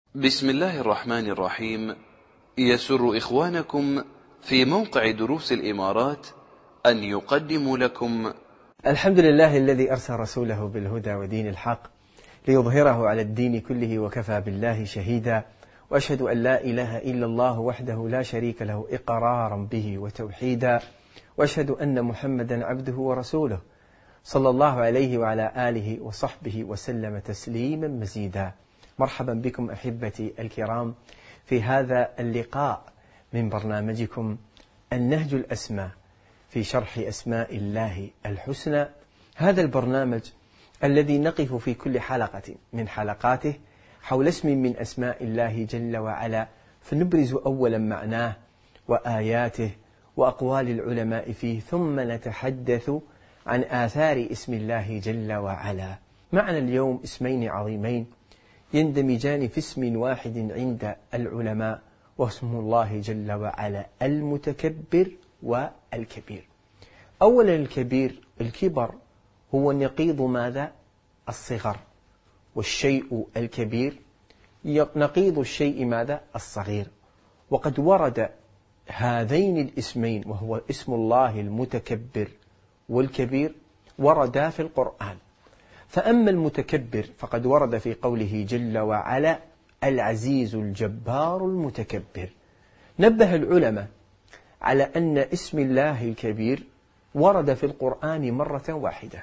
بسم الله الرحمن الرحيم. يسر إخوانكم في موقع دروس الإمارات أن يقدموا لكم الحمد لله الذي أرسل رسوله بالهدى ودين الحق ليظهره على الدين كله وكفى بالله شهيدا، وأشهد أن لا إله إلا الله وحده لا شريك له إقرارا به وتوحيدا، وأشهد أن محمدا عبده ورسوله صلى الله عليه وعلى آله وصحبه وسلم تسليما مزيدا. مرحبا بكم أحبتي الكرام في هذا اللقاء من برنامجكم النهج الأسمى في شرح أسماء الله الحسنى. هذا البرنامج الذي نقف في كل حلقة من حلقاته حول اسم من أسماء الله جل وعلا، فنبرز أولا معناه وآياته وأقوال العلماء فيه، ثم نتحدث عن آثار اسم الله جل وعلا. معنا اليوم اسمين عظيمين يندمجان في اسم واحد عند العلماء، واسم الله جل وعلا المتكبر والكبير. أولا الكبير، الكبر هو نقيض ماذا؟ الصغر، والشيء الكبير نقيض الشيء ماذا؟ الصغير. وقد ورد هذين الاسمين، وهو اسم الله المتكبر والكبير، وردا في القرآن. فأما المتكبر فقد ورد في قوله جل وعلا العزيز الجبار المتكبر. نبه العلماء على أن اسم الله الكبير ورد في القرآن مرة واحدة،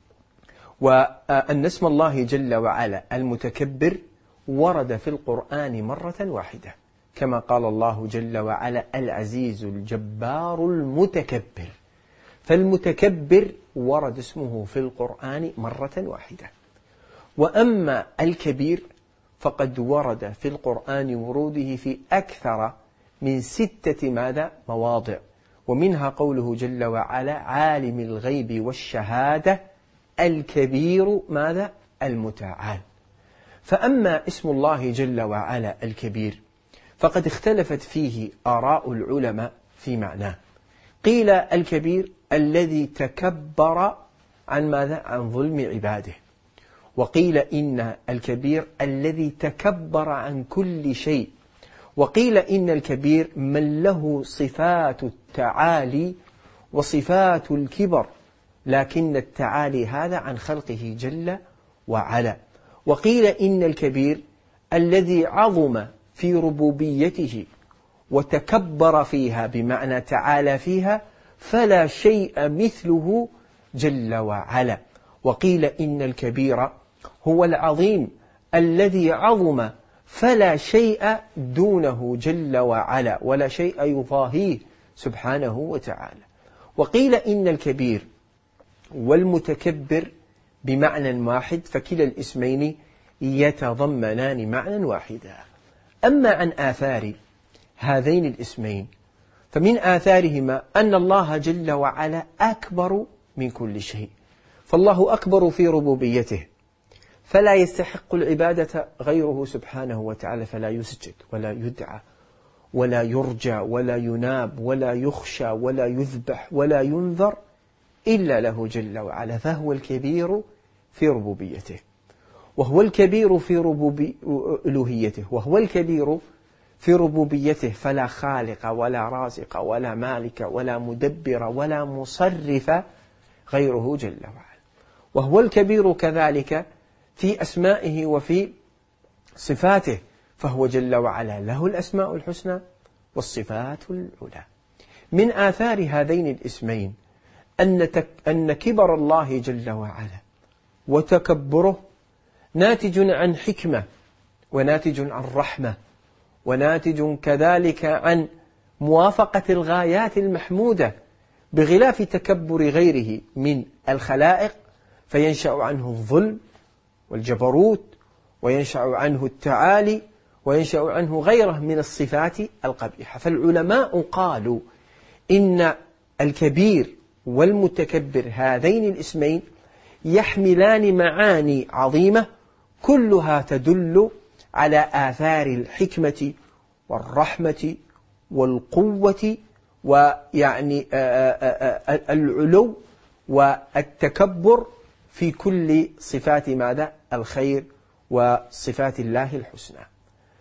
وأن اسم الله جل وعلا المتكبر ورد في القرآن مرة واحدة، كما قال الله جل وعلا العزيز الجبار المتكبر. فالمتكبر ورد اسمه في القرآن مرة واحدة. وأما الكبير فقد ورد في القرآن وروده في أكثر من 6 مواضع، ومنها قوله جل وعلا عالم الغيب والشهادة الكبير المتعال. فأما اسم الله جل وعلا الكبير فقد اختلفت فيه آراء العلماء في معناه. قيل الكبير الذي تكبر عن عن ظلم عباده، وقيل إن الكبير الذي تكبر عن كل شيء، وقيل إن الكبير من له صفات التعالي وصفات الكبر، لكن التعالي هذا عن خلقه جل وعلا. وقيل إن الكبير الذي عظم في ربوبيته وتكبر فيها بمعنى تعالى فيها، فلا شيء مثله جل وعلا. وقيل إن الكبير هو العظيم الذي عظم فلا شيء دونه جل وعلا، ولا شيء يضاهيه سبحانه وتعالى. وقيل إن الكبير والمتكبر بمعنى واحد، فكلا الاسمين يتضمنان معنى واحدا. أما عن آثار هذين الاسمين فمن آثارهما أن الله جل وعلا أكبر من كل شيء، فالله أكبر في ربوبيته، فلا يستحق العبادة غيره سبحانه وتعالى، فلا يسجد ولا يدعى ولا يرجى ولا يناب ولا يخشى ولا يذبح ولا ينذر إلا له جل وعلا، فهو الكبير في ربوبيته، وهو الكبير في ألوهيته، وهو الكبير في ربوبيته، فلا خالق ولا رازق ولا مالك ولا مدبر ولا مصرف غيره جل وعلا. وهو الكبير كذلك في أسمائه وفي صفاته، فهو جل وعلا له الأسماء الحسنى والصفات العلى. من آثار هذين الاسمين أن كبر الله جل وعلا وتكبره ناتج عن حكمة، وناتج عن رحمة، وناتج كذلك عن موافقة الغايات المحمودة، بخلاف تكبر غيره من الخلائق فينشأ عنه الظلم والجبروت، وينشأ عنه التعالي، وينشأ عنه غيره من الصفات القبيحة. فالعلماء قالوا إن الكبير والمتكبر هذين الاسمين يحملان معاني عظيمة كلها تدل على آثار الحكمة والرحمة والقوة، ويعني العلو والتكبر في كل صفات الخير وصفات الله الحسنى.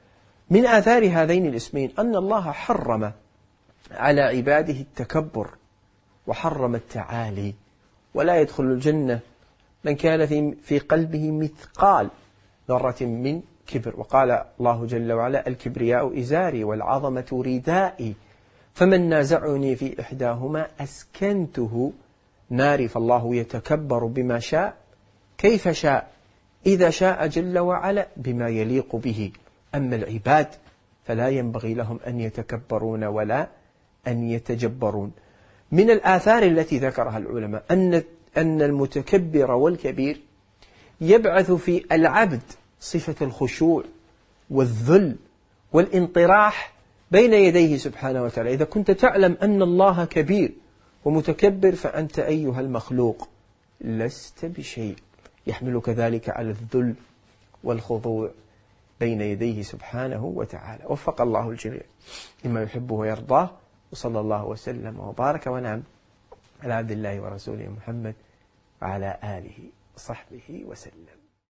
من آثار هذين الاسمين أن الله حرم على عباده التكبر وحرم التعالي، ولا يدخل الجنة من كان في قلبه مثقال ذرة من كبر. وقال الله جل وعلا: الكبرياء إزاري والعظمة ردائي فمن نازعني في إحداهما أسكنته ناري. فالله يتكبر بما شاء كيف شاء إذا شاء جل وعلا بما يليق به. أما العباد فلا ينبغي لهم أن يتكبرون ولا أن يتجبرون. من الآثار التي ذكرها العلماء أن المتكبر والكبير يبعث في العبد صفة الخشوع والذل والانطراح بين يديه سبحانه وتعالى. إذا كنت تعلم أن الله كبير ومتكبر فأنت أيها المخلوق لست بشيء، يحملك ذلك على الذل والخضوع بين يديه سبحانه وتعالى. وفق الله الجميع لما يحبه ويرضاه، وصلى الله وسلم وبارك ونعم على عبد الله ورسوله محمد وعلى آله وصحبه وسلم.